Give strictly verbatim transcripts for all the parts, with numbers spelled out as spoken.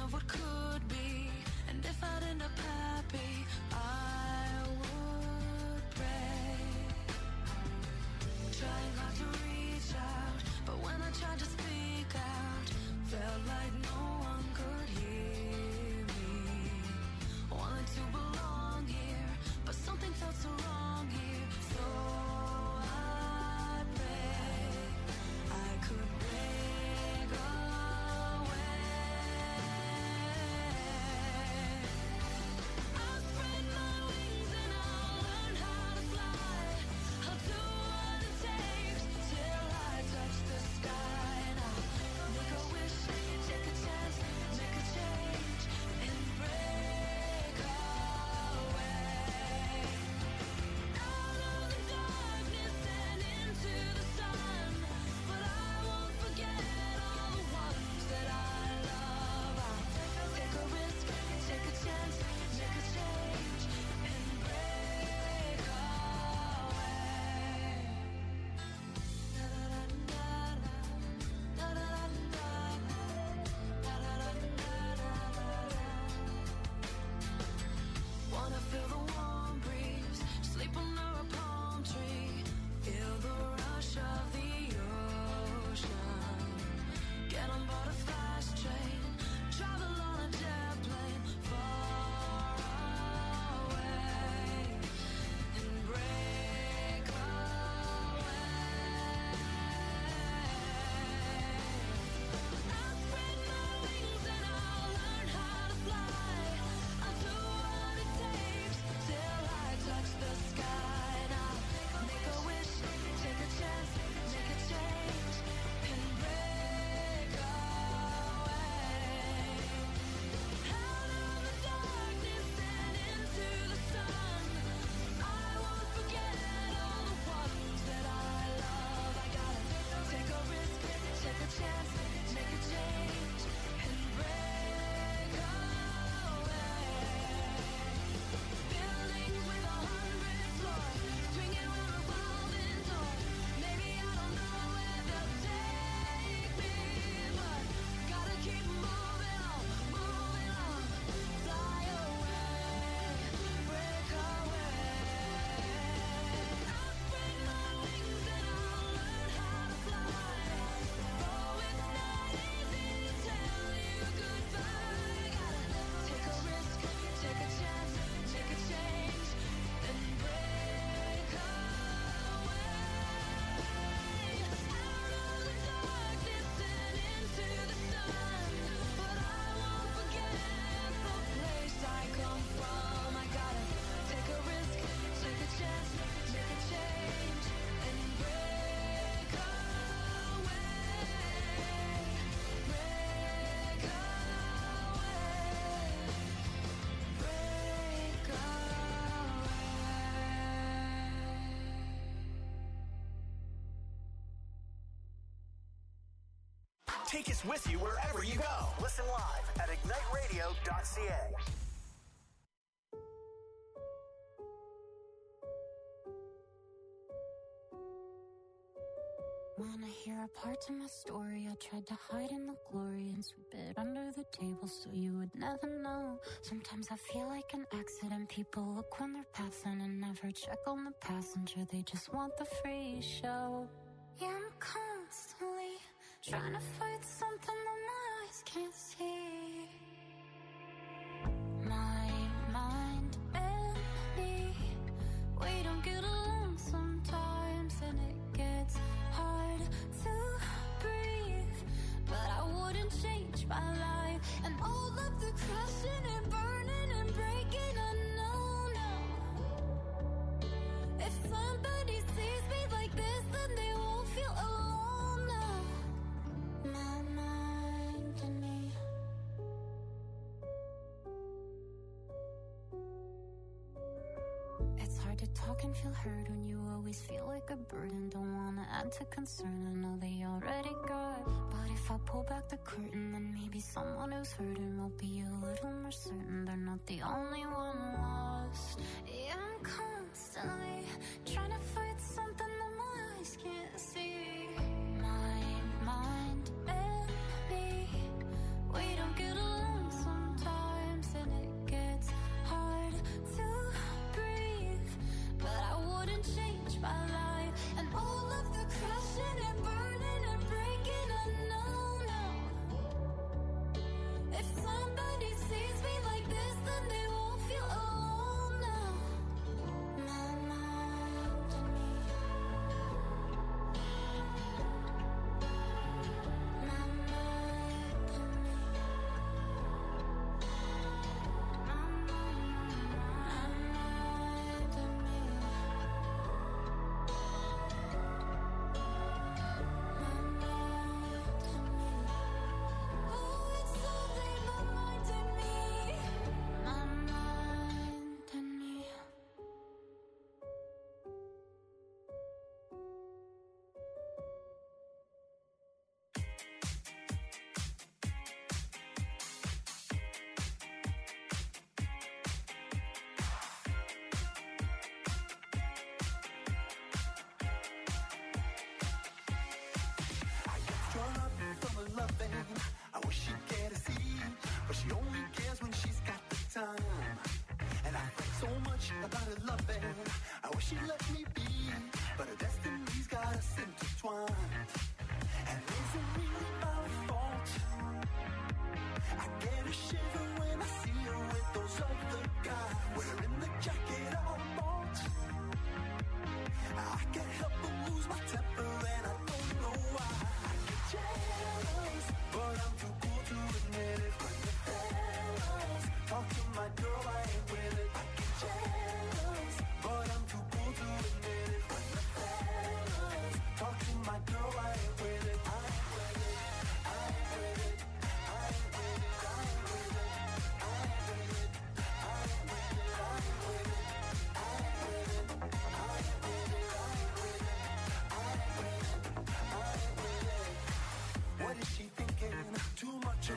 of what could be. And if I'd end up happy, I would pray. Trying hard to reach out, but when I tried to speak out, felt like no one could hear me. Wanted to belong here, but something felt so wrong here. So I pray I could break away. I'll spread my wings and I'll learn how to fly. I'll do what it takes till I touch the sky. And I'll make a wish, take a chance, make a change, and break away. Out of the darkness and into the sun, but I won't forget all the ones that I love. I'll take a risk, take a chance, make a change, and break away. Wanna feel the warm breeze, sleep under a palm tree, feel the rush of the ocean. Get on board a fast train, travel on a jet plane, far away, and break away. I'll spread my wings and I'll learn how to fly. I'll do what it takes till I touch the sky. And I'll make a wish, take a chance, make a change, and break away. Out of the darkness and into the sun, I won't forget all the ones that I love. I gotta take a risk, take a chance, make a change, and break away. Buildings with a hundred floors, swinging round revolving doors. Maybe I don't know where they'll take me, but gotta keep moving on, moving on. Fly away, break away. I'll spread my wings and I'll learn how to fly. Oh, it's not easy to tell you goodbye. Gotta take a risk, take a chance, make a change, and break away. Out of the darkness and into the sun, but I won't forget the place I come from. I gotta take a risk, take a chance, make a change, and break away. Break away. Break away. Take us with you wherever you go. Listen live at ignite radio dot c a. Wanna hear a part of my story? I tried to hide in the glory and sweep it under the table so you would never know. Sometimes I feel like an accident. People look when they're passing and never check on the passenger. They just want the free show. Yeah, I'm constantly trying to fight something that my eyes can't see. My mind and me, we don't get along sometimes, and it gets hard to breathe. But I wouldn't change my life and all of the crashing and burning and breaking. I know now, if somebody sees me like this, then they won't feel alone now. My mind and me. It's hard to talk and feel heard when you always feel like a burden. Don't wanna add to concern, I know they already got. But if I pull back the curtain, then maybe someone who's hurting will be a little more certain they're not the only one lost. Yeah, I'm constantly trying to fight something that my eyes can't see. My mind and me, we don't get along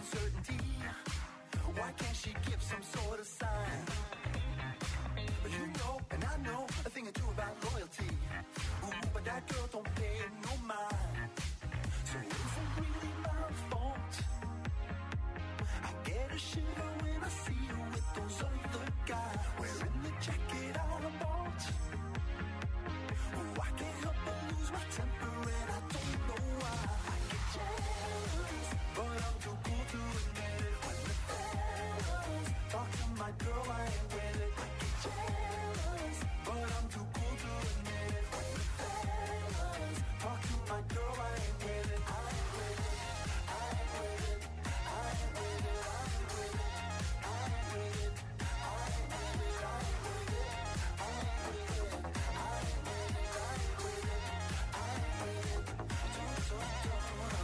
uncertainty. Why can't she give some sort of sign? You know, and I know a thing or two about loyalty. Ooh, but that girl don't pay no mind. So it isn't really my fault. I get a shiver when I see you with those other guys, wearing the jacket I bought. Oh, I can't help but lose my temper and I don't know why. I get jealous, but I'm too cool to admit it. When the fellas talk to my girl, I ain't with it. I get jealous, but I'm too cool to admit it. When the fellas talk to my girl, I ain't with it. I ain't with it. I ain't with it. I ain't with it. I ain't with it. I ain't with it. I ain't with it. I ain't with it. I ain't with it. I ain't with it. I ain't with it. I ain't with it. Don't, don't, don't.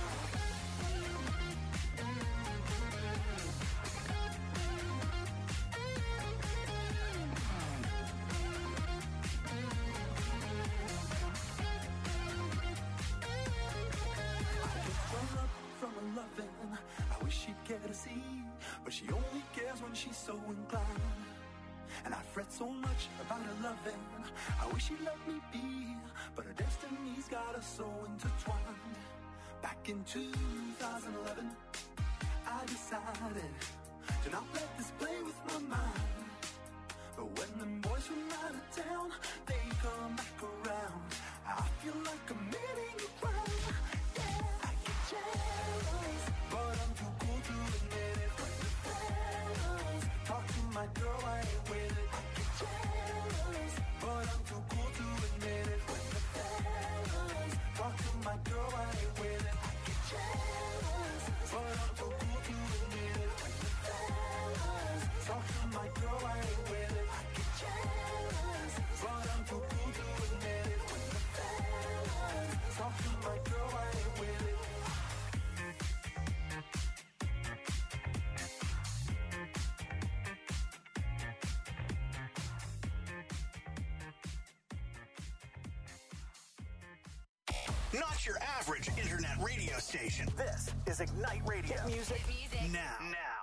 From her loving, I wish she'd care to see, but she only cares when she's so inclined. And I fret so much about her loving, I wish she'd let me be, but her destiny's got us so intertwined. Back in two thousand eleven, I decided to not let this play with my mind. But when them boys from out of town, they come back around, I feel like I'm committing a crime. Yeah, I get jealous, but I'm too cool to admit it. When the fellas talk to my girl, I ain't with it. I get jealous, but I'm too cool to admit it. When the fellas talk to my girl, I ain't with it. I get jealous, but I'm too cool to admit it. When the fellas talk to my girl, I ain't with it. I get jealous, but I'm too cool to admit it. When the fellas talk to my girl, I ain't with it. Not your average internet radio station. This is Ignite Radio. Hit music music. now. Now.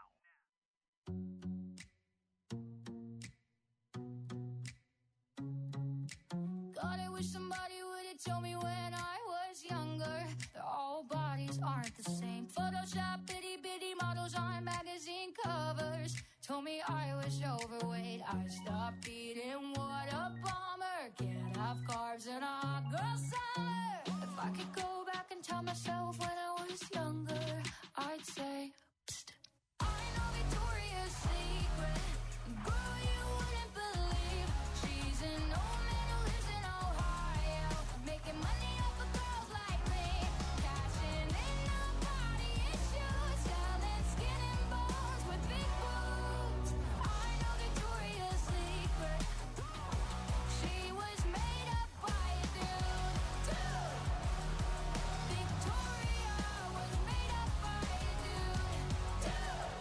God, I wish somebody would have told me when I was younger that all bodies aren't the same. Photoshop itty bitty models on magazine covers told me I was overweight. I stopped eating. What a bummer. Can't have carbs in a hot girl summer. If I could go back and tell myself when I was younger, I'd say, psst. I know Victoria's Secret. Girl, you wouldn't believe she's an old man who lives in Ohio, making money off of girls like me, cashing in on body issues, selling skin and bones with big boobs. I know Victoria's Secret. She was made up by a dude. Dude. Victoria was made up by a dude. Dude.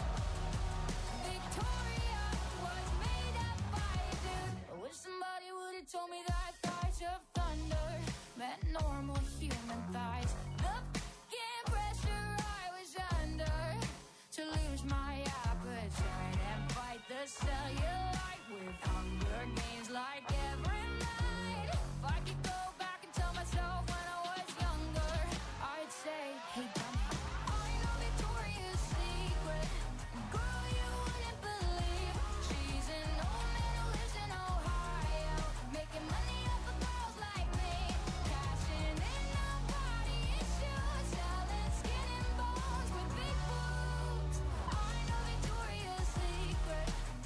Victoria was made up by a dude. I wish somebody would have told me that thighs of thunder meant normal human thighs. The fucking pressure I was under to lose my appetite and fight the cellulite with hunger gains like every night. If I could go back and tell myself when I was younger, I'd say, hey, dummy, I know Victoria's Secret. Girl, you wouldn't believe she's an old man who lives in Ohio, making money off of girls like me, cashing in on body issues, selling skin and bones with big boobs. I know Victoria's Secret.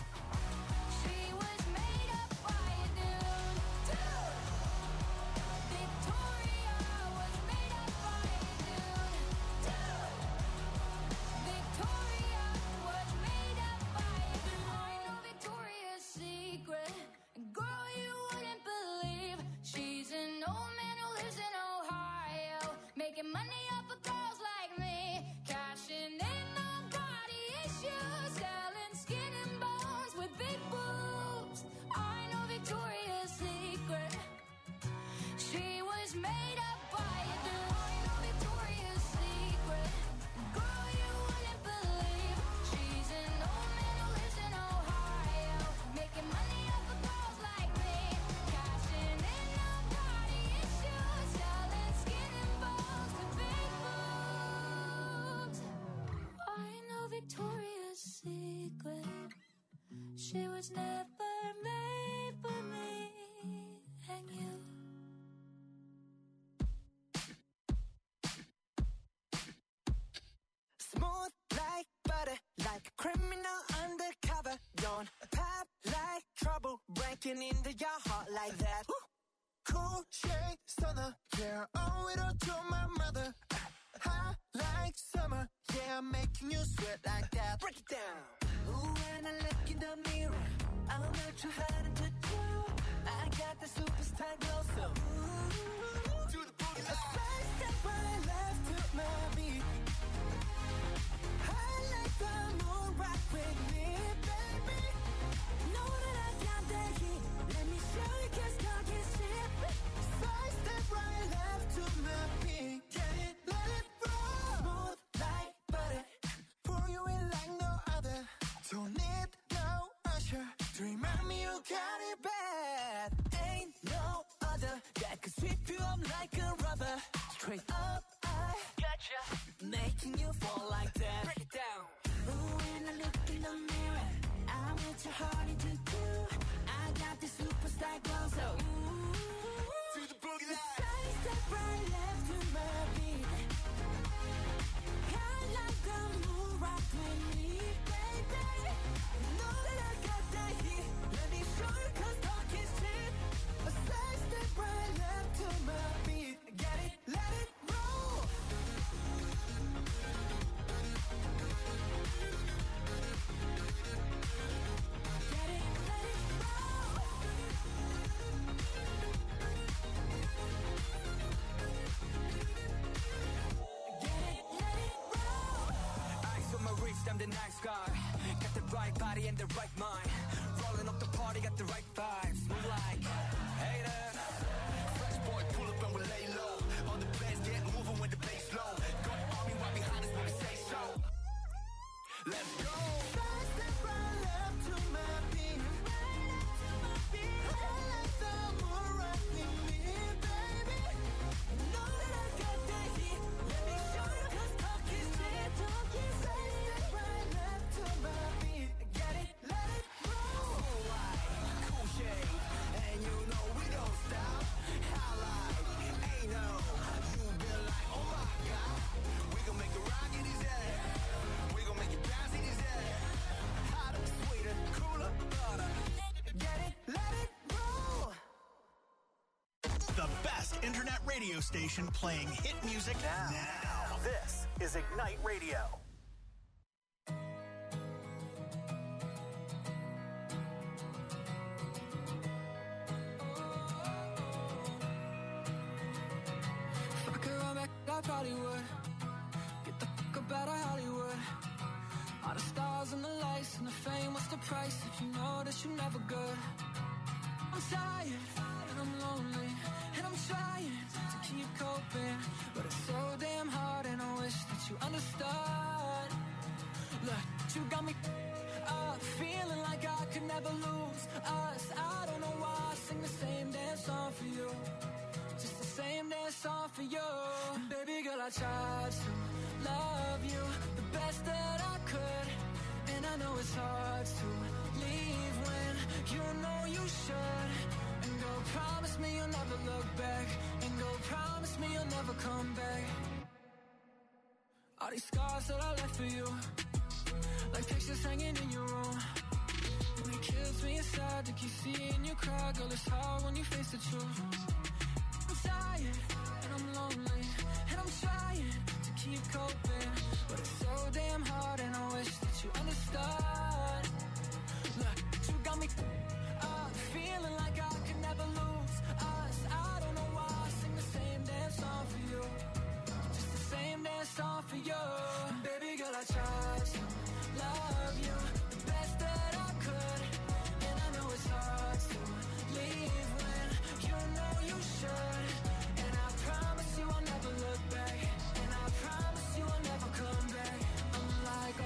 She was made up by a dude. Dude. Victoria was made up by a dude. Dude. Victoria was made up by a dude. I know Victoria's Secret. Girl, you wouldn't believe she's an old man who lives in Ohio, making money off of girls like me, cashing in on body issues, selling skin and bones with big boobs. I know Victoria's Secret. She was made up by a dude. I know Victoria's Secret. Girl, you wouldn't She was never made for me and you. Smooth like butter, like a criminal undercover. Don't pop like trouble, breaking into your heart like that. Cool shade stunner, yeah, owe it all to my mother. Hot like summer, yeah, I'm making you sweat like that. Break it down. Ooh, when I look in the mirror, I'm not too hard to do. I got the superstar glow, so ooh, Do the boogie a side step right left to my beat. I like the moon rock with me, baby. Know that I got that heat. Let me show you, 'cause talk is cheap. Side step right left to my beat. Get it, let it roll. Smooth like butter. Pour you in like no other. Don't need no usher to remind me you got it bad. Ain't no other that could sweep you up like a rubber. Straight up, I gotcha, making you fall like that. Break it down. Ooh, when I look in the mirror, I'm with your heart into do. I got the superstar glow, so ooh, Do the boogie line. side step right left to my beat. I like the moon rock with me, baby. Know that I got that heat. Let me show you, 'cause talk is cheap. A side step right left to my beat. Get it, let it roll. Get it, let it roll. Get it, let it roll. Eyes on my wrist, I'm the nice guy. Got the right body and the right mind. Rolling up the party, got the right vibes. Move like hater. Fresh boy, pull up and we lay low. All the players get moving when the bass low. Got the army right behind us when we say so. Let's go. Side step right left to my beat. I like the moon rock with me, baby. Know that I got that heat. Let me show you, 'cause talk is cheap. Talk is Side step right left to my beat. Get it, let it roll. Cool shade, and you know we don't stop. Highlight, ain't no. You been like, oh my God. We gon' make it rock in his head. We gon' make it bounce in his head. Hotter, sweeter, cooler, butter. Get it, let it roll. The best internet radio station playing hit music now. Now, this is Ignite Radio. If I could run back, I probably would. Get the fuck up out of Hollywood. All the stars and the lights and the fame, what's the price if you know that you're never good? I'm tired and I'm lonely and I'm trying to keep coping, but it's so damn hard and I wish that you understood. Look, you got me up, feeling like I could never lose us. I don't know why I sing the same damn song for you, just the same damn song for you. And baby girl, I tried to love you the best that I could, and I know it's hard to leave when you know you should. And go promise me you'll never look back, and go promise me you'll never come back. All these scars that I left for you, like pictures hanging in your room, and it kills me inside to keep seeing you cry. Girl, it's hard when you face the truth. I'm tired and I'm lonely and I'm trying to keep coping, but it's so damn hard and I wish that you understood. Look, you got me up, feeling like I could never lose us. I don't know why I sing the same damn song for you, just the same damn song for you. And baby girl, I tried to love you the best that I could, and I know it's hard to leave when you know you should. And I promise you I'll never look back, and I promise you I'll never come back. I'm like,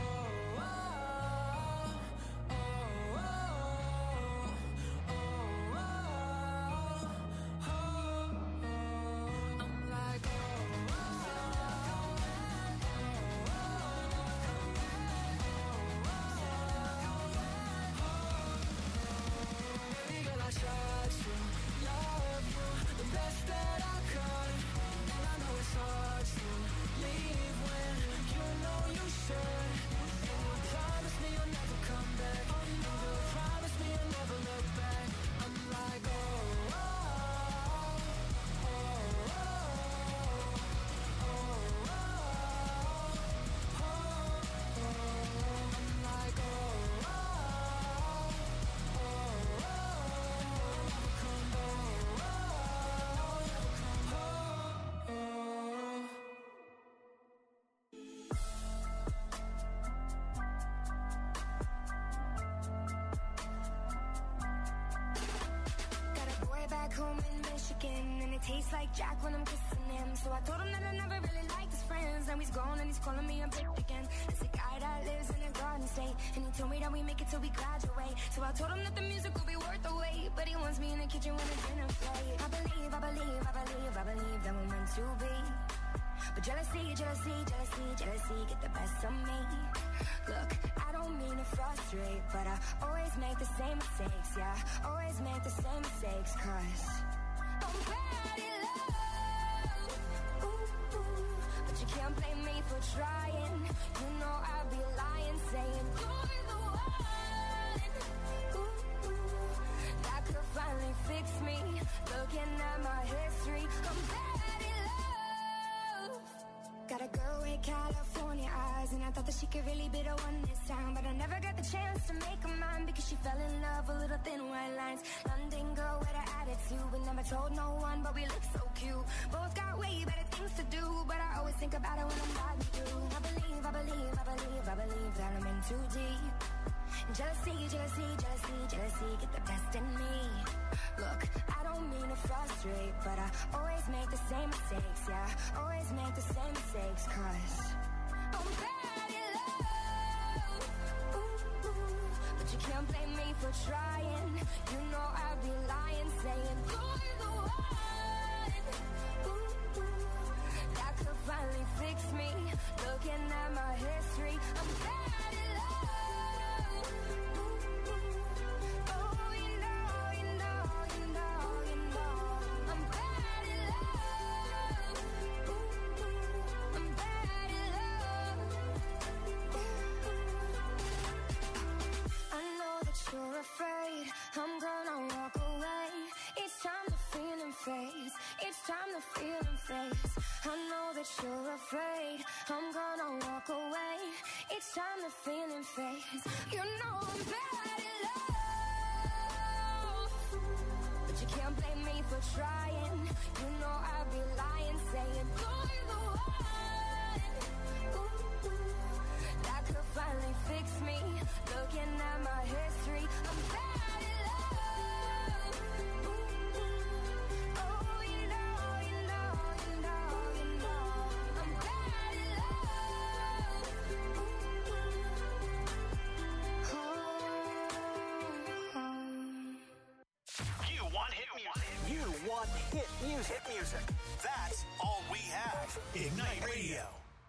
home in Michigan, and it tastes like Jack when I'm kissing him. So I told him that I never really liked his friends. Now he's gone and he's calling me a bitch again. It's a guy that lives in a garden state, and he told me that we make it till we graduate. So I told him that the music will be worth the wait, but he wants me in the kitchen when it's dinner plate. I believe, I believe, I believe, I believe that we're meant to be. But jealousy, jealousy, jealousy, jealousy get the best of me. Look, I don't mean to frustrate, but I always make the same mistakes, yeah. Always make the same mistakes, cause I'm bad in love. Ooh, ooh. But you can't blame me for trying. You know I'd be lying, saying you're the one. Ooh, ooh. That could finally fix me. Looking at my history, I'm bad in love. Got a girl with California eyes, and I thought that she could really be the one this time. But I never got the chance to make her mine, because she fell in love with little thin white lines. London girl with an attitude, we never told no one, but we look so cute. Both got way better things to do, but I always think about it when I'm riding through. I believe, I believe, I believe, I believe that I'm in too deep. Jealousy, jealousy, jealousy, jealousy get the best in me. Look, I don't mean to frustrate, but I always make the same mistakes, yeah. Always make the same mistakes, cause I'm bad in love. Ooh, ooh. But you can't blame me for trying. You know I'd be lying, saying you're the one. Ooh, ooh. That could finally fix me. Looking at my history, I'm bad in love. You're afraid I'm gonna walk away. It's time the feeling fades. It's time the feeling fades. I know that you're afraid I'm gonna walk away. It's time the feeling fades. You know I'm bad in love, but you can't blame me for trying. You know I'd be lying, saying you're the one. Ooh, ooh. That could finally fix me. Looking at my history, I'm bad in love. Ooh, ooh. Oh, you know, you know, you know, you know, I'm bad in love. Ooh, ooh. Oh. You want hit music. You want hit music. Hit music. That's all we have. Ignite Radio.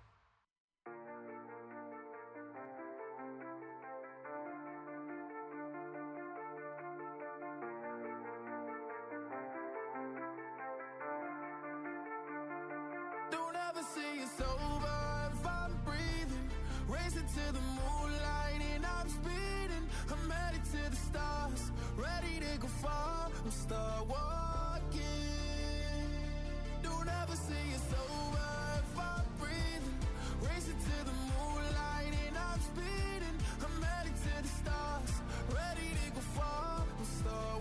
To the moonlight and I'm speeding. I'm headed to the stars, ready to go far. I'm start walking. Don't ever say it's over if I'm breathing. Racing to the moonlight and I'm speeding. I'm headed to the stars, ready to go far. I'm start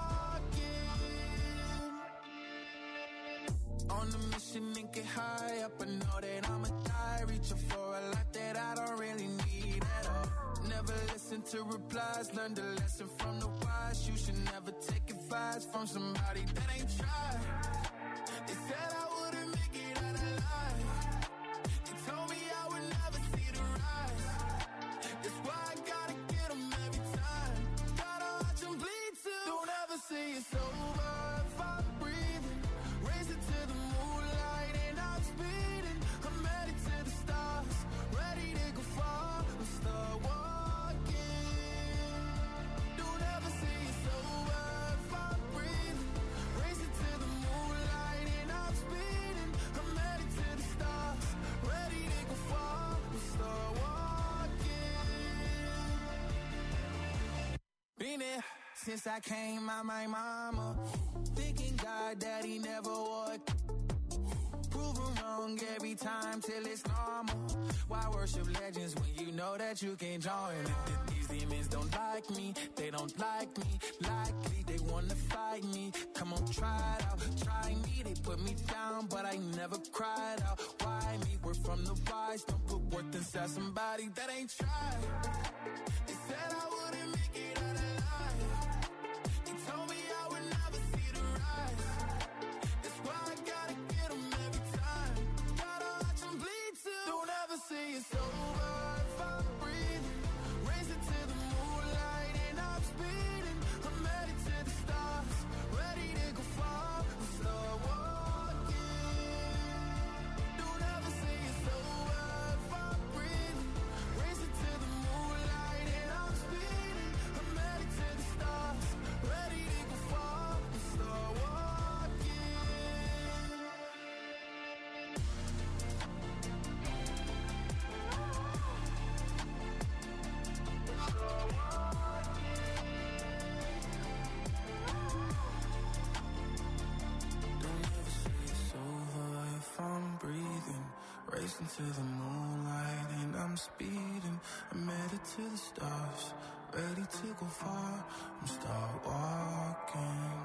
walking. On a mission and get high up, I know that I'ma die. Reaching for a lot that I don't really need at all. Never listen to replies, learn the lesson from the wise. You should never take advice from somebody that ain't tried. They said I wouldn't make it out alive. They told me I would never see the rise. That's why I gotta get them every time. Gotta watch them bleed too. Don't ever say it's over if I'm breathing. Racing to the moonlight and I'm speeding. I'm headed to the stars, ready to go far. I'm start walking. Don't ever say it's over if I'm breathing. Racing to the moonlight and I'm speeding. I'm headed to the stars, ready to go far. I'm start walking. Been there since I came out my mama. Thinking God that he never would. Proven wrong every time till it's normal. Why worship legends when you know that you can't join? These demons don't like me, they don't like me. Likely they wanna fight me. Come on, try it out, try me. They put me down, but I never cried out. Why me? We're from the wise. Don't put worth inside somebody that ain't tried. They said I wouldn't make it out alive. They told me I would never see the rise. racing to the moonlight and I'm speeding. I'm headed to the stars, ready to go far. I'm start walking.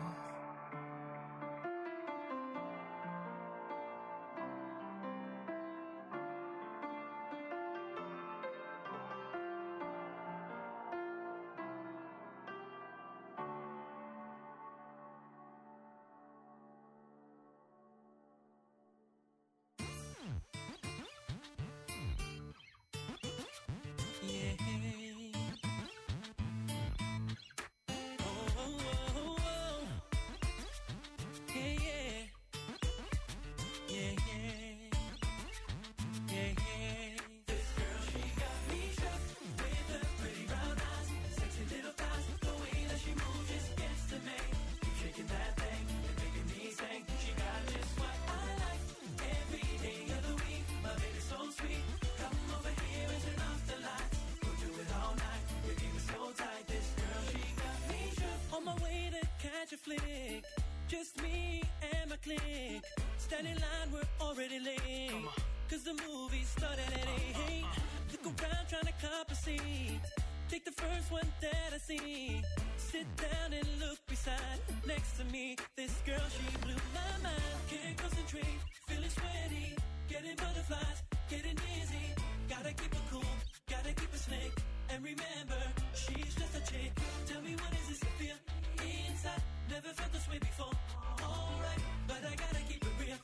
Just me and my clique. Standing in line, we're already late. Cause the movie started at eight. Look around trying to cop a seat. Take the first one that I see. Sit down and look beside. Next to me, this girl, she blew my mind. Can't concentrate, feeling sweaty. Getting butterflies, getting dizzy. Gotta keep it cool, gotta keep it slick. And remember, she's just a chick. Tell me what is this to feel inside? Never felt this way before. Alright, but I gotta keep it real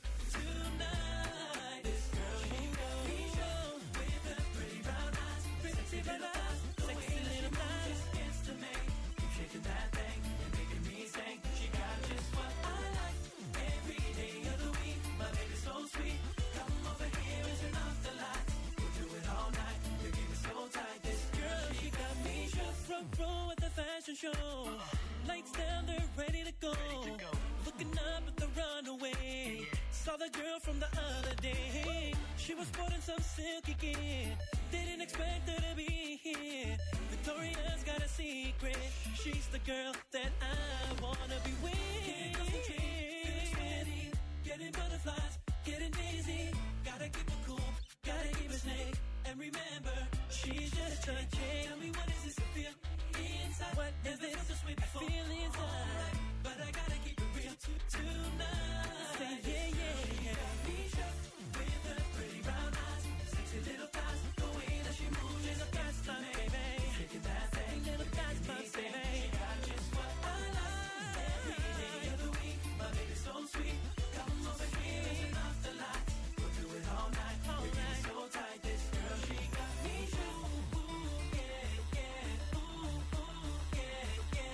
tonight. This girl, she got me show with her pretty brown eyes, sexy little eyes, sexy little thighs. Gets to me, keep shaking that thing and making me sing. She got just what I like every day of the week. My baby's so sweet. Come over here and turn off the lights. We'll do it all night. The game is so tight. This girl, she got me shook. Front row at the fashion show. Lights down, they're ready to go. Ready to go. Looking up at the runaway. Saw the girl from the other day. She was sporting some silky gear. Didn't expect her to be here. Victoria's got a secret. She's the girl that I wanna be with. Can't concentrate, feeling sweaty. Getting butterflies, getting dizzy. Gotta keep it cool, gotta keep it slick. And remember, she's just a chick. Tell me what is this to feel inside? What is this? I feel inside, right, but I gotta keep it real t- tonight. Say yeah, yeah, yeah. Me shook with her pretty brown eyes, sexy little thighs. The way that she moves is a best time, baby. Shaking that thing, little thighs, my baby. She got just what I like every day of the week. My baby's so sweet. Come over here and turn off the lights. We'll do it all night. All We're night. So tight, this girl, she got me shook. Ooh, yeah, yeah. Ooh, ooh, yeah, yeah.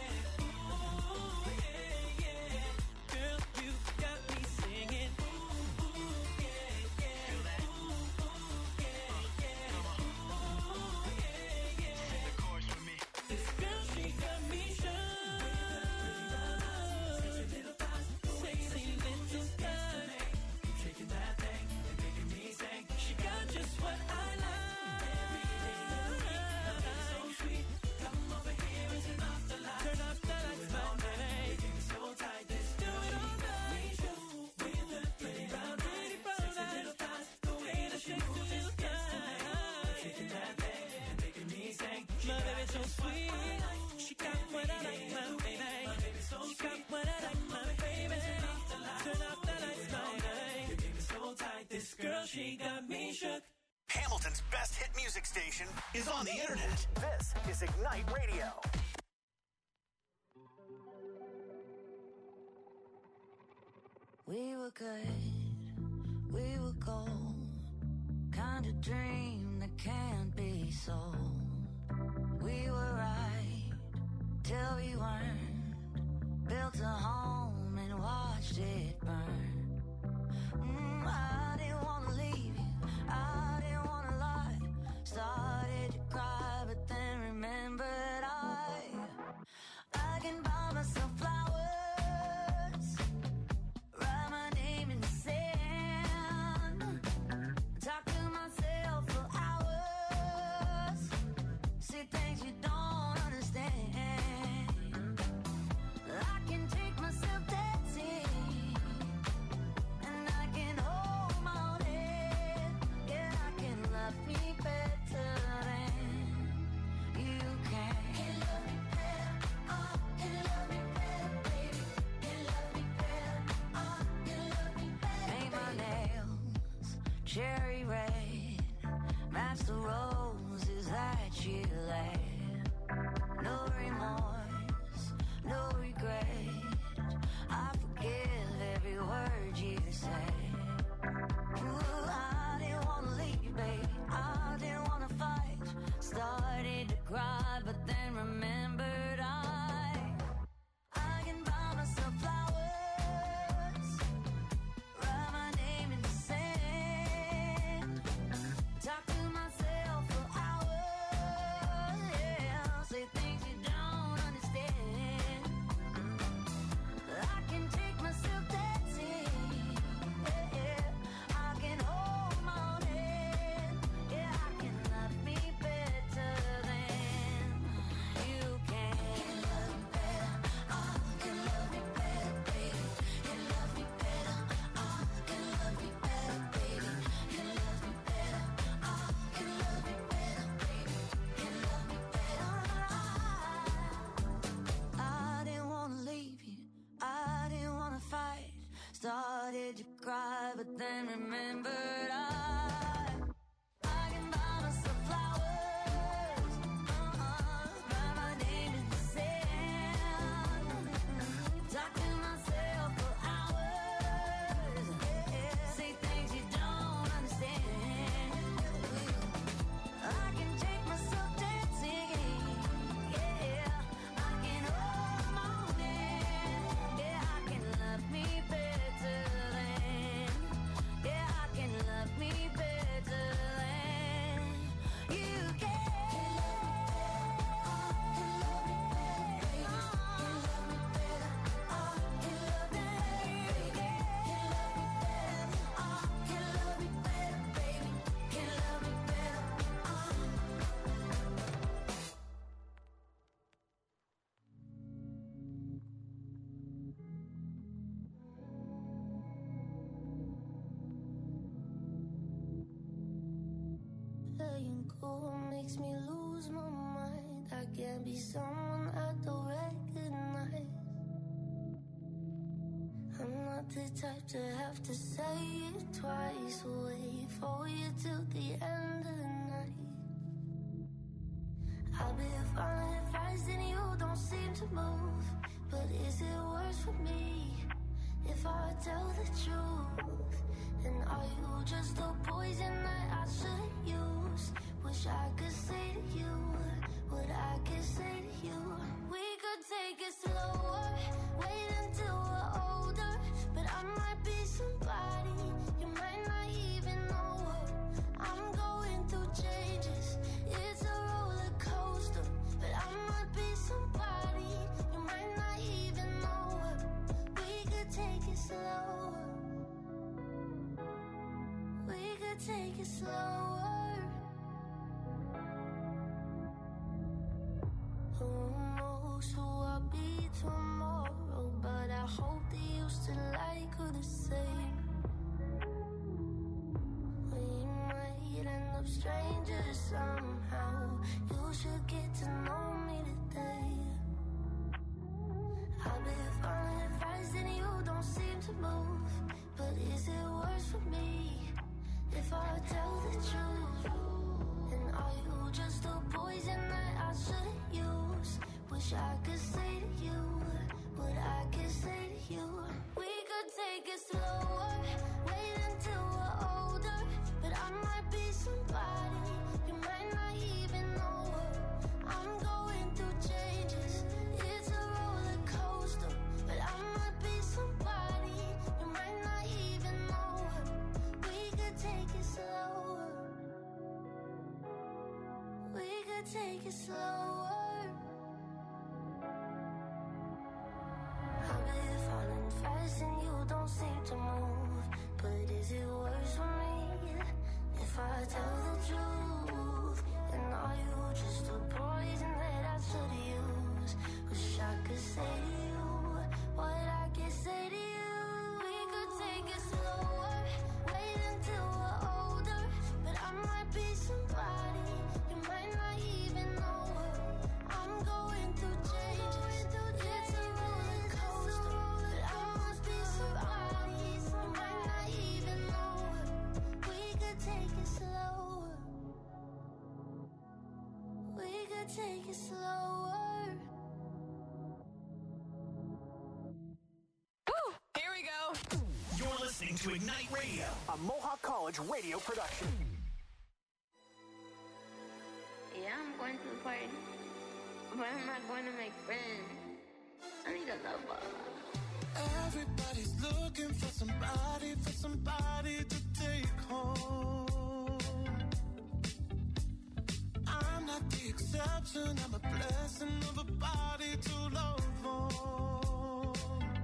She got me shook. Hamilton's best hit music station is on the internet. This is Ignite Radio. We were good, we were gold. Kind of dream that can't be sold. We were right till we weren't. Built a home and watched it burn. Mm, I didn't want to leave you, I didn't want to lie. Started to cry, but then remembered I I can buy myself flowers, write my name in the sand, talk to myself for hours, see things you don't understand. I can take myself dancing, and I can hold my own head. Yeah, cherry red, match the roses that you left. No remorse, no regret, I forgive every word you said. Ooh, I didn't wanna leave, babe, I didn't wanna fight. Started to cry, but then remembered I I can buy myself flowers, write my name in the sand, talk to myself for hours, yeah, say things you don't understand. I can take myself dancing, yeah, yeah. I can hold my own hand, yeah, I can love me better than you can. Can love me better, oh, can love me better, baby. Can love me better, oh, can love me better, baby. Can love me better, oh, can love me better, baby. Can love me better, oh. I didn't wanna leave you, I didn't wanna fight. Started to cry, but then remembered I I can buy myself flowers, uh-uh, write my name in the sand, talk to myself for hours, yeah, say things you don't understand. I can take myself dancing, yeah, I can hold my own hand, yeah, I can love me better than, yeah, I can love me better than you can. Letting go makes me lose my mind. I can't be someone I don't recognize. I'm not the type to have to say it twice. Wait for you till the end of the night. I'll be fine if I and you don't seem to move. But is it worse for me if I tell the truth? And are you just a poison that I shouldn't use? Wish I could say to you what I could say to you. We could take it slower, wait until we're older. But I might be somebody you might not even know her. I'm going through changes, it's a roller coaster. But I might be somebody you might not even know her. We could take it slower, we could take it slower. Who knows who I'll be tomorrow? But I hope that you still like her the same. We might end up strangers somehow. You should get to know me today. I'll be fine if I and you don't seem to move. But is it worse for me if I tell the truth? And are you just a poison that I shouldn't use? Wish I could say to you what I could say to you. We could take it slower, wait until we're older. But I might be somebody you might not even know her. I'm going through changes, it's a roller coaster. But I might be somebody you might not even know her. We could take it slower, we could take it slower. I'll be falling fast and you don't seem to move. But is it worse for me if I tell the truth? And are you just a poison that I should use? Wish I could say to you what I could say to you. We could take it slower, wait until we're older. But I might be somebody you might not even know her. I'm going through changes, it's a roller coaster. But I must be somebody you might not even know her. We could to take it slower. Woo! Here we go. You're listening to Ignite Radio, a Mohawk College radio production. Yeah, I'm going to the party, but I'm not going to make friends. I need a lover. Everybody's looking for somebody, for somebody to take home. I'm not the exception, I'm a blessing of a body to love on.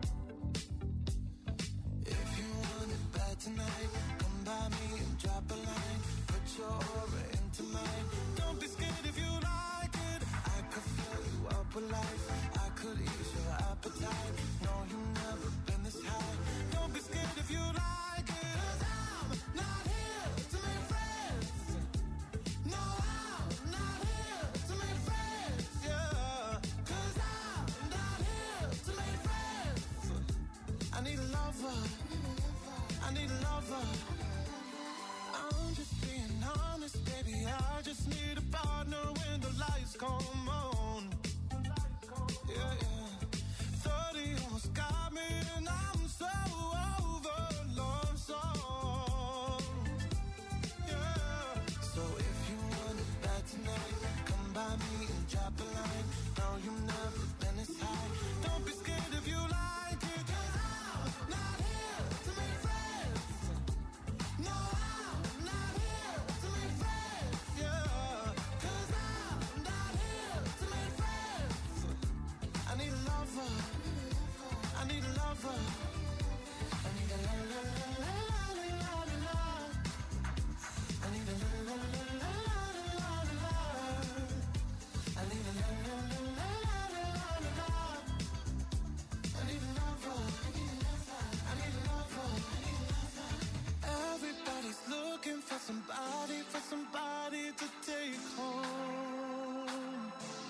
If you want it bad tonight, come by me and drop a line. Put your aura into mine. Don't be scared if you like it. I could fill you up with life. I could ease your appetite. No, you've never been this high. Don't be scared if you like it. 'Cause I'm not here to make friends. No, I'm not here to make friends. Yeah. 'Cause I'm not here to make friends. I need a lover. I need a lover. I'm just being honest, baby. I just need a partner when the lights come on. Yeah, yeah. thirty almost got me, and I'm so over love song. Yeah. So if you want it bad tonight, come by me and drop a line. No, you've never been this high. Don't be scared if you like it. 'Cause I'm not here to make friends. No, I'm not here to make friends. Yeah. 'Cause I'm not here to make friends. I need a lover. I need a lover. I need a la la la la la la la la. I need a la la la la la la la. I need a la la la la la la la. I need a lover. I need a lover. Everybody's looking for somebody, for somebody to take home.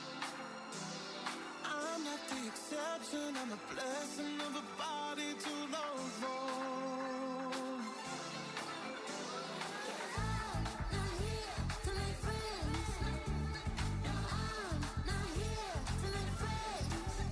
I'm not the exception, I'm a blessing of a body to love on. Not here to make friends. No, I'm not here to make friends.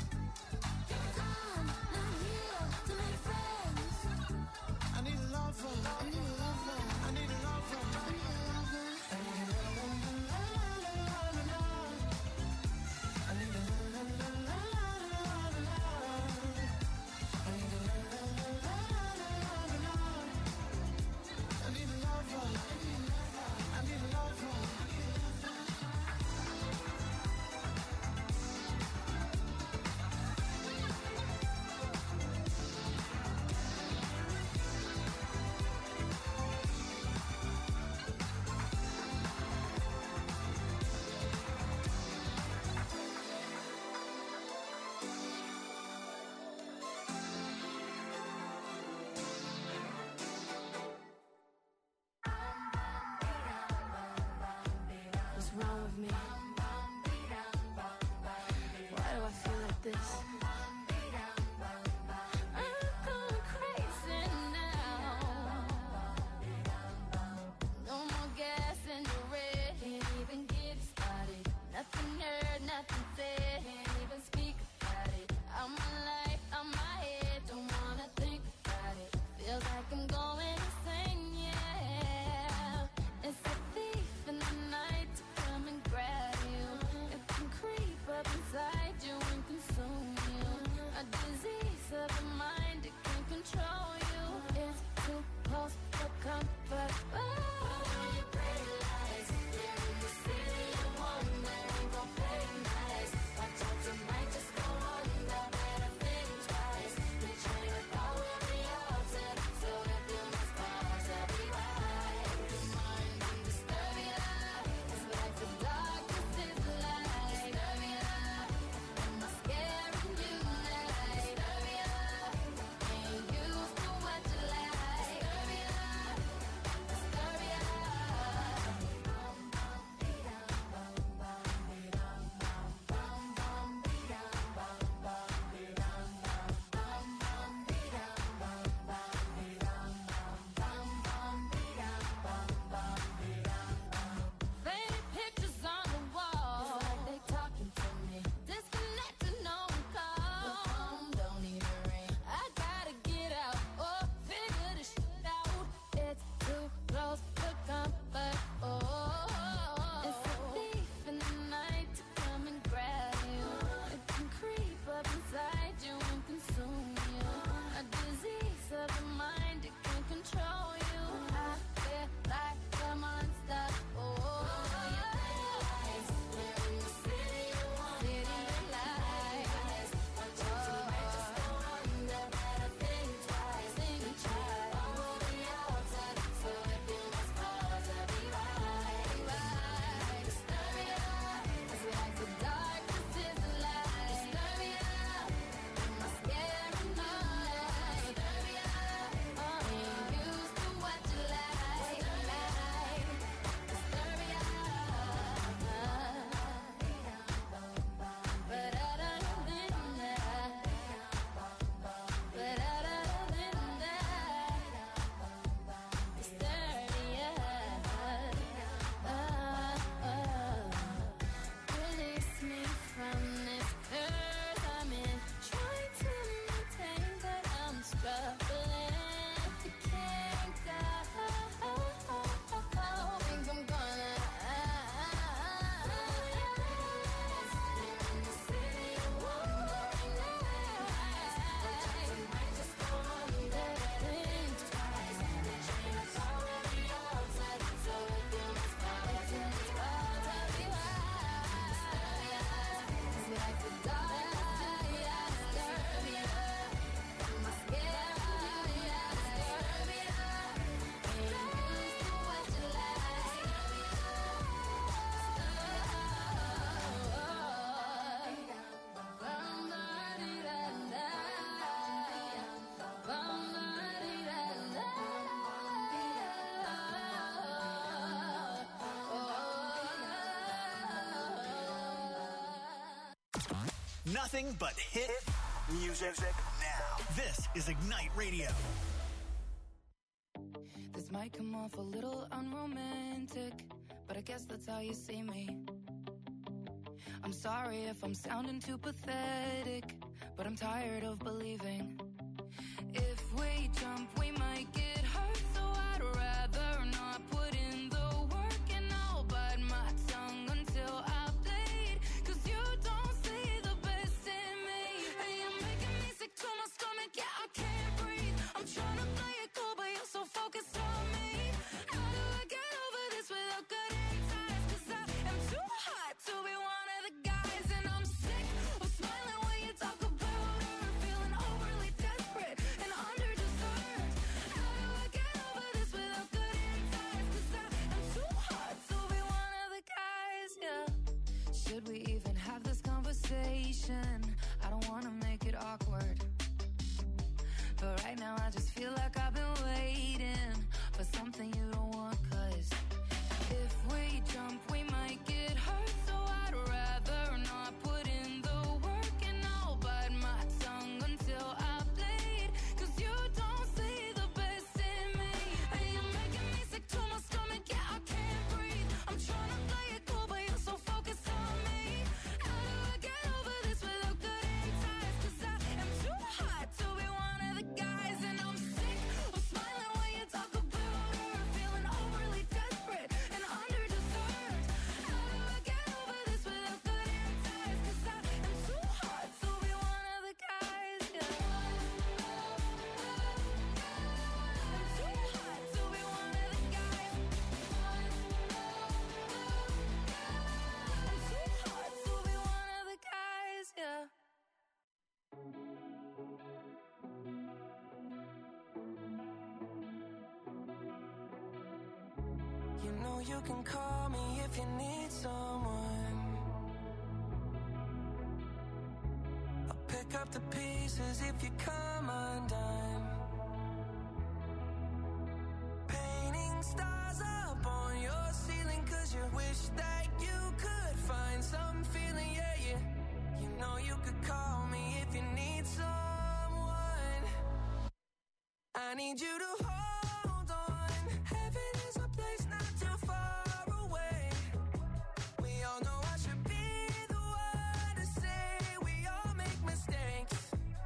I'm not here to make friends. I need a lover. I need a lover. I need a lover. I need a lover. I need a la la la la la la la. I need a la la la la la la la. Nothing but hit music now. This is Ignite Radio. This might come off a little unromantic, but I guess that's how you see me. I'm sorry if I'm sounding too pathetic, but I'm tired of believing. If we jump, we might get hurt, so I'd rather not put in the work, and I'll bite my tongue until I bleed, 'cause you don't see the best in me. And you're making me sick to my stomach, yeah, I can't breathe. I'm trying to play it cool, but you're so focused on me. How do I get over this without cutting ties? 'Cause I am too hot to be one of the guys, and I'm sick of smiling when you talk about her, feeling overly desperate and underdeserved. How do I get over this without cutting ties? 'Cause I am too hot to be one of the guys, yeah. Should we even have this conversation? I don't wanna make it awkward, but right now I just feel like I've been waiting for something you don't want. 'Cause if we jump, we might get hurt, so I'd rather not put in the work, and I'll bite my tongue until I bleed, 'cause you don't see the best in me. And you're making me sick to my stomach, yeah, I can't breathe. I'm trying to play it cool, but you're so focused on me. How do I get over this without cutting ties? 'Cause I am too hot to be one of the guys, and I'm sick of smiling when you talk about her, feeling overly desperate and underdeserved. How do I get over this without cutting ties? 'Cause I am too hot to be one of the guys, yeah. I'm too hot to be one of the guys. I'm too hot to be one of the guys, yeah. You know you can call me if you need someone. I'll pick up the pieces if you come undone. Painting stars up on your ceiling, 'cause you wish that you could find some feeling, yeah, yeah. You know you could call me if you need someone. I need you to hold on. Heaven is a place not too far away. We all know I should be the one to say we all make mistakes.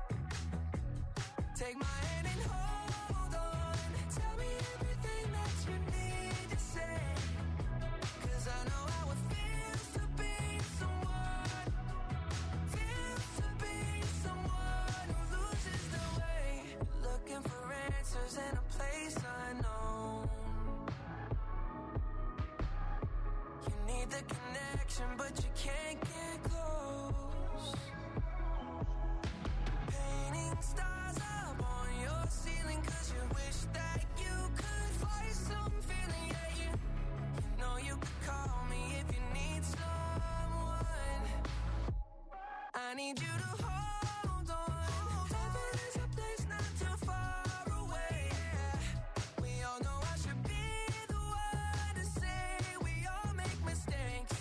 Take my hand and hold on. Tell me everything that you need to say, 'cause I know how it feels to be someone, feels to be someone who loses the way. Looking for answers in a place unknown. You need the connection, but you can't get close. Painting stars up on your ceiling, 'cause you wish that you could find some feeling, yeah, you. You know you could call me if you need someone. I need you to hold on. Heaven is a place not too far away. We all know I should be the one to say we all make mistakes.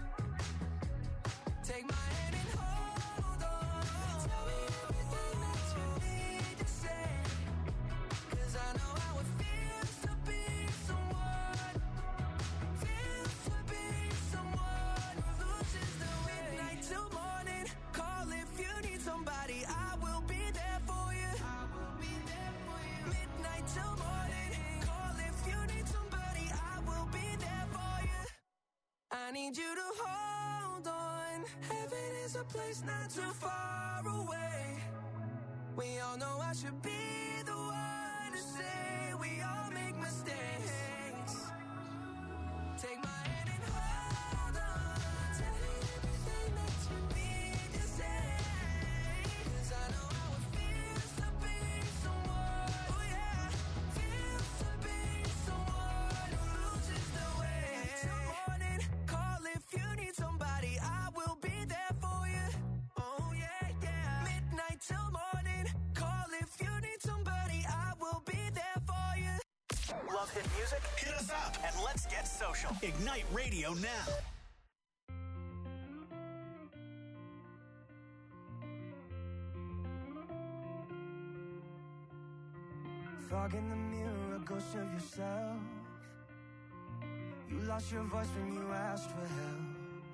Take my hand and hold on. Tell me everything that you need to say, 'cause I know how it feels to be someone, feels to be someone who loses the way. Midnight till morning, call if you need somebody. I will be there for you. I will be there for you. Midnight till morning, call if you need somebody. I will be there for you. I need you to hold on. Heaven is a place not too far away. We all know I should be the one to say we all make mistakes. Take my hand and hold on. Tell me everything that you need to say, 'cause I know how it feels to be someone, oh yeah, feels to be someone who loses the way. Till morning, call if you need somebody. I will be there for you. Oh yeah, yeah. Midnight till morning, call if you need somebody. I will be there for you. Love hit music? Hit us up and let's get social. Ignite Radio now. fog in the mirror, a ghost of yourself. You lost your voice when you asked for help.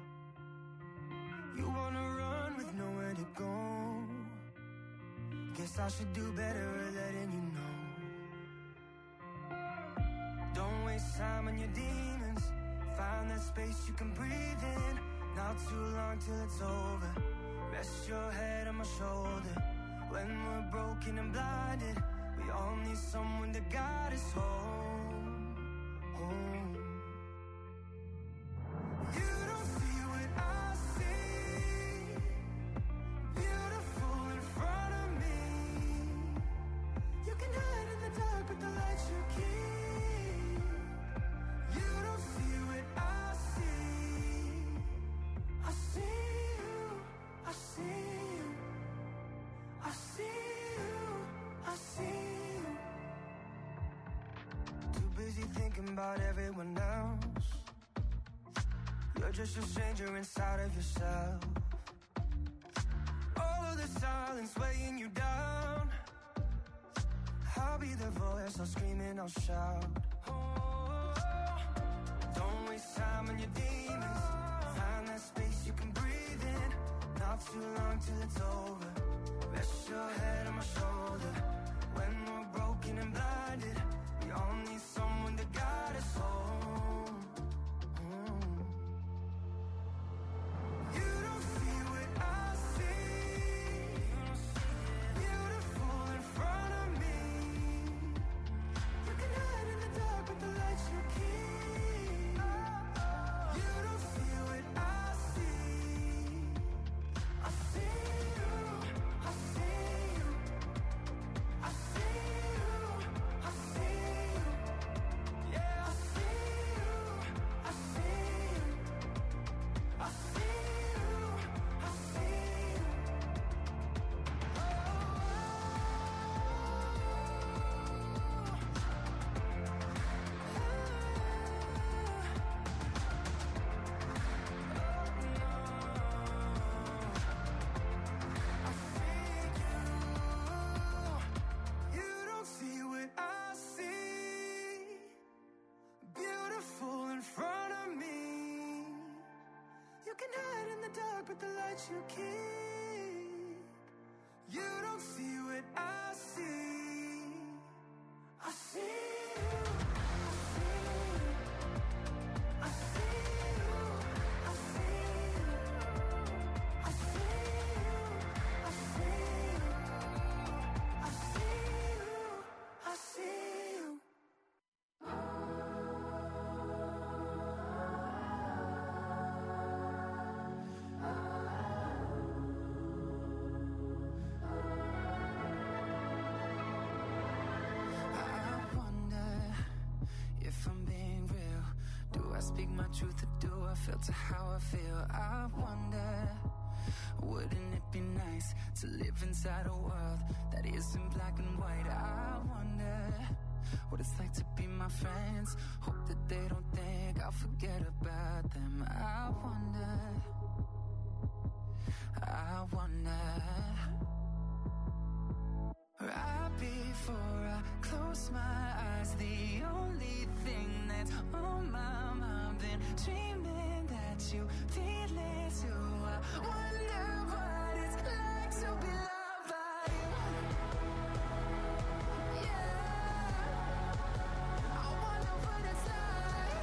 You wanna run with nowhere to go. Guess I should do better at letting you know. Don't waste time on your demons. Find that space you can breathe in. Not too long till it's over. Rest your head on my shoulder. When we're broken and blinded, we all need someone to guide us home, home. You don't see what I see. Beautiful in front of me. You can hide in the dark, but the light you keep. You don't see what I see. I see you, I see you. I see you, I see you. Too busy thinking about everyone else. You're just a stranger inside of yourself. All of the silence weighing you down. I'll be the voice, I'll scream and I'll shout. Oh, don't waste time on your demons. Find that space you can breathe in. Not too long till it's over. Rest your head on my shoulder. When we're broken and blinded, we all need someone to guide us home. Mm. You don't see what I see. Beautiful in front of me. You can hide in the dark, but the light you keep. You don't see what I see. I see you, I see you. I see you, I see you. Yeah, I see you, I see you. I see you, I see you. You don't see what I see. Beautiful in front of me. You can hide in the dark, but the light you keep. You don't see what I see. I see you. I see you. I see you. I see you. I see you. I see you. I see you. I wonder if I'm being real. Do I speak my truth or do I filter how I feel? I wonder, wouldn't it be nice to live inside a world that isn't black and white? I wonder what it's like to be my friends. Hope that they don't think I'll forget about them. I wonder, I wonder. Right before I close my eyes, the only thing that's on my mind, been dreaming that you feel it too. I wonder what it's like to be loved by you. Yeah, I wonder what it's like.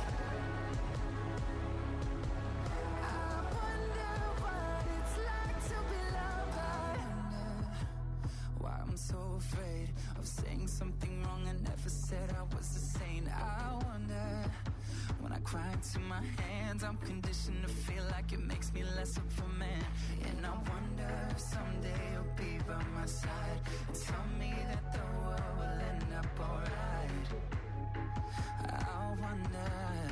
I wonder what it's like to be loved by you. Why I'm so afraid of saying something wrong. I never said I was a saint. I wonder, when I cry into my hands, I'm conditioned to feel like it makes me less of a man. And I wonder if someday you'll be by my side and tell me that the world will end up alright. I wonder,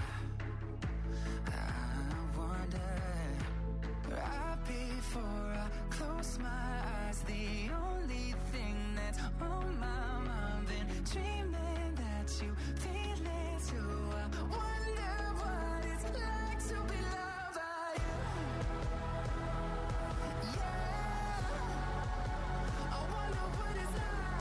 I wonder. Right before I close my eyes, the only thing that's on my mind, been dreaming that you feel it too. I wonder what it's like to be loved by you. Yeah, I wonder what it's like.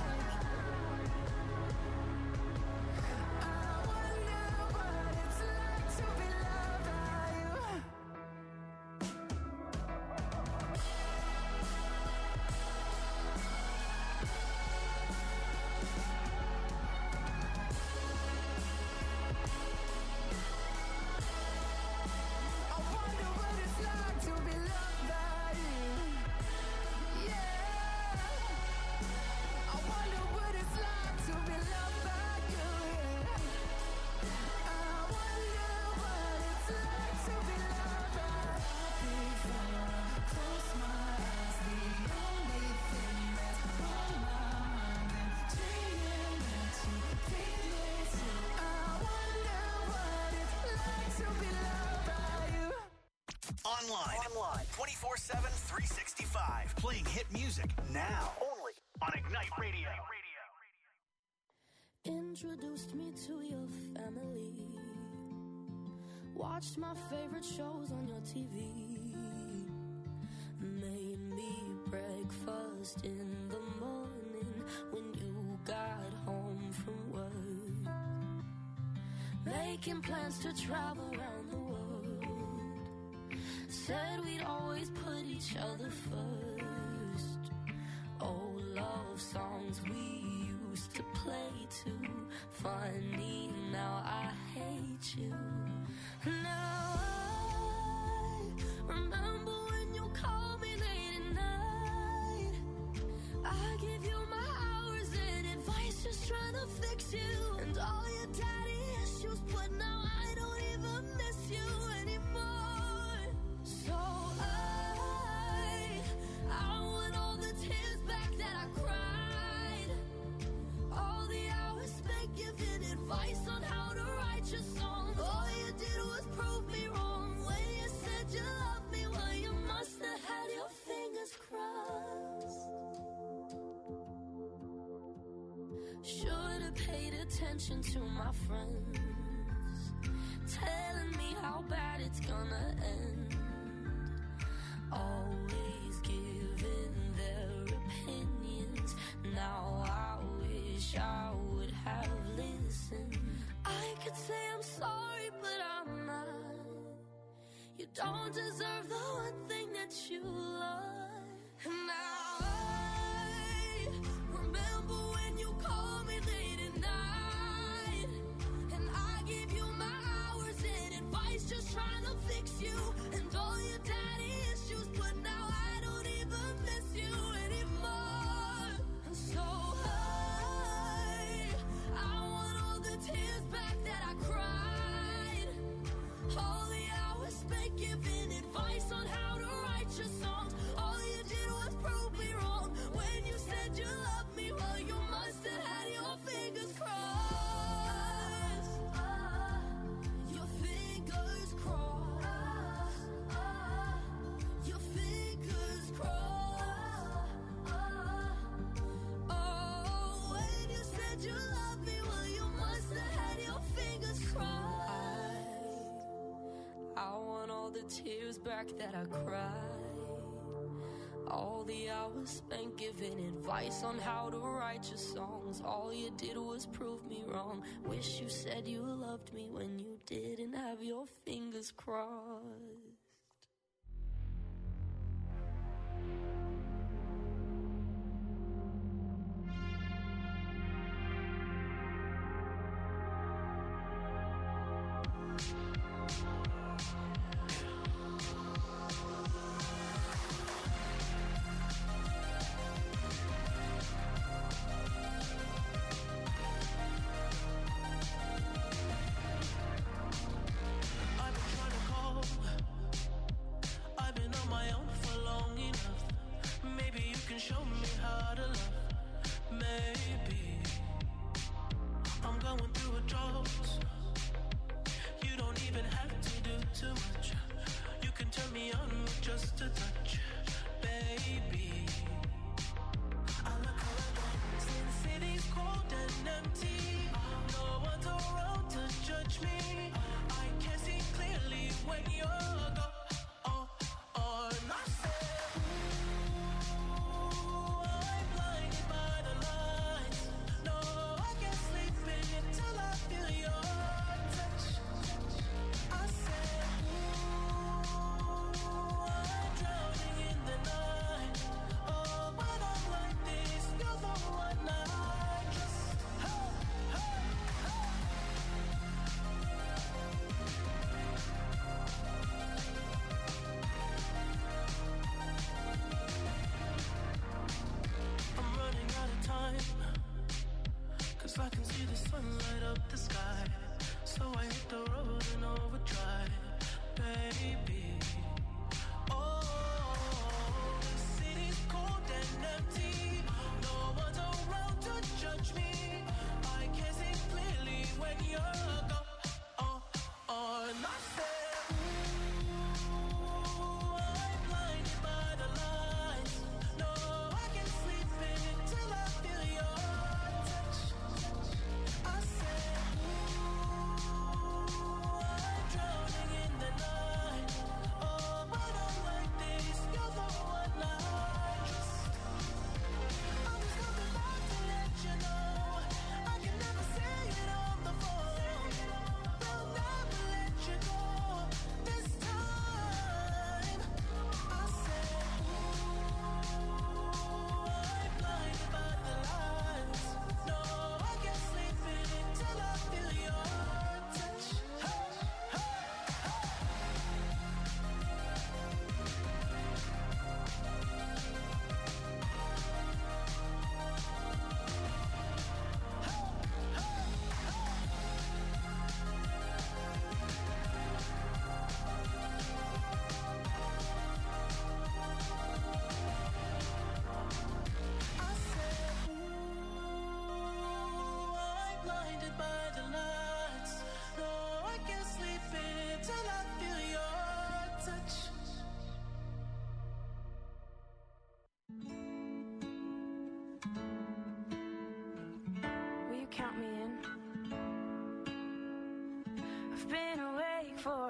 twenty-four seven, three sixty-five. Playing hit music now. Only on Ignite Radio. Introduced me to your family. Watched my favorite shows on your T V. Made me breakfast in the morning when you got home from work. Making plans to travel around the world. Said we'd always put each other first. Old love songs we used to play too. Funny, now I hate you. Now I remember when you called me late at night. I give you my hours and advice, just trying to fix you. And all your daddy issues, but now I don't even miss you anymore. So I, I want all the tears back that I cried. All the hours spent giving advice on how to write your songs. All you did was prove me wrong. When you said you loved me, well, you must have had your fingers crossed. Should've paid attention to my friends, telling me how bad it's gonna end. Always giving their opinions. Now I wish I would have listened. I could say I'm sorry, but I'm not. You don't deserve the one thing that you love. And now I remember when you called me late at night. And I gave you my hours and advice, just trying to fix you. And all your daddy issues, but now I don't even miss you anymore. And so I, I want all the tears back that I cried. All the hours spent giving advice on how to write your songs. All you did was prove me wrong. When you said you loved me, well, you must have had your fingers crossed. Your fingers crossed. Your fingers crossed. Oh, when you said you loved me, well, you must have had your fingers crossed. I want all the tears back that I cried. All the hours spent giving advice on how to write your songs. All you did was prove me wrong. Wish you said you loved me when you didn't have your fingers crossed. I've been trying to call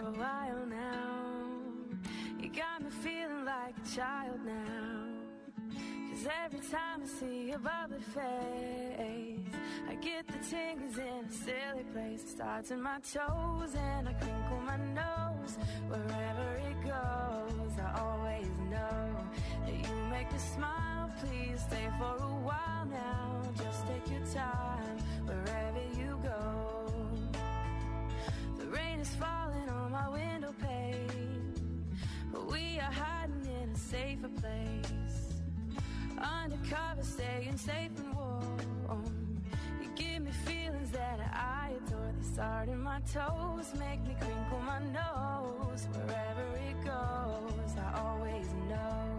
a while now. You got me feeling like a child now. Cause every time I see your bubbly face, I get the tingles in a silly place. It starts in my toes and I crinkle my nose. Wherever it goes, I always know that you make me smile. Please stay for a while now. Just take your time wherever you go. The rain is falling on my window pane, but we are hiding in a safer place. Undercover, staying safe and warm. You give me feelings that I adore. They start in my toes, make me crinkle my nose. Wherever it goes, I always know